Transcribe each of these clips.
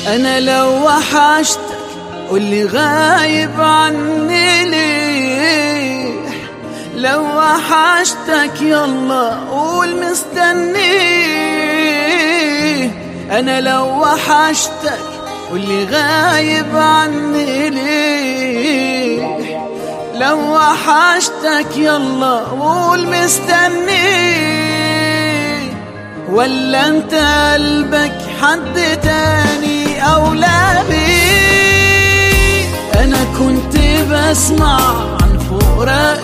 أنا لو وحشتك قولي غايب عني ليه؟ لو وحشتك يلا قول مستنيه. أنا لو وحشتك قولي غايب عني ليه؟ لو وحشتك يلا قول مستنيه. ولا انت قلبك حد تاني أولى بيه؟ أنا كنت بسمع عن فقراء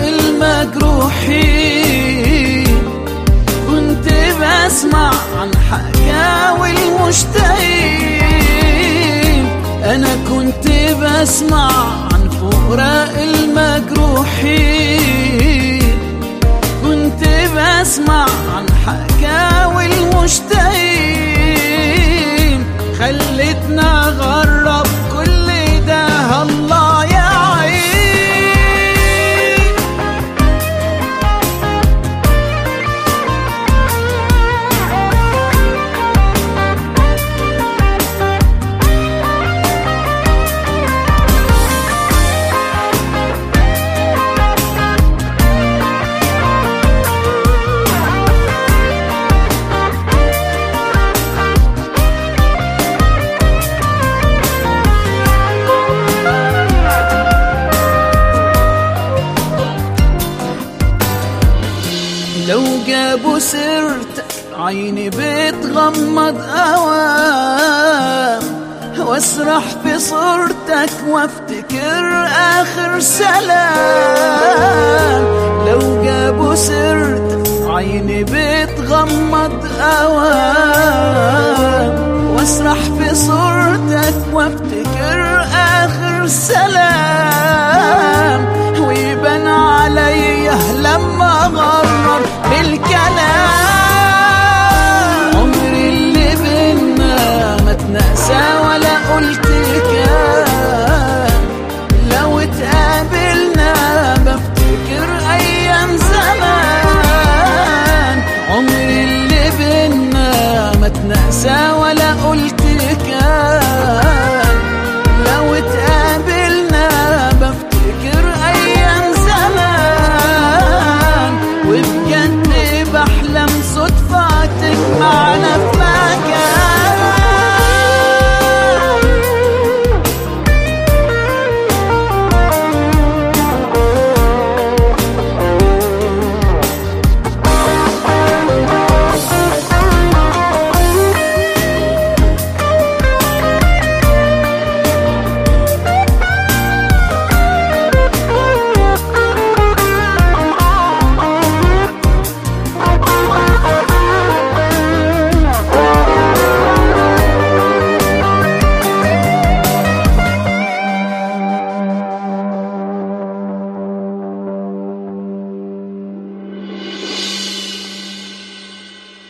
المجروحين، كنت بسمع عن حكاوي المشتاقين. أنا كنت بسمع عن فقراء المجروحين، كنت بسمع عن حكاوي المشتاقين. خلتنا أغرب كل ده الله يعين. لو جابوا سيرتك عيني بتغمض أوام، واسرح في صورتك وافتكر آخر سلام. لو جابوا سيرتك عيني بتغمض أوام، واسرح في صورتك وافتكر آخر سلام. ويبان عليا لما أغرر بالكلام. عمري اللي بينا ما اتنسى ولا قلت كام. لو اتقابلنا بفتكر أيام زمان. عمري اللي بينا ما اتنسى ولا قلت كام.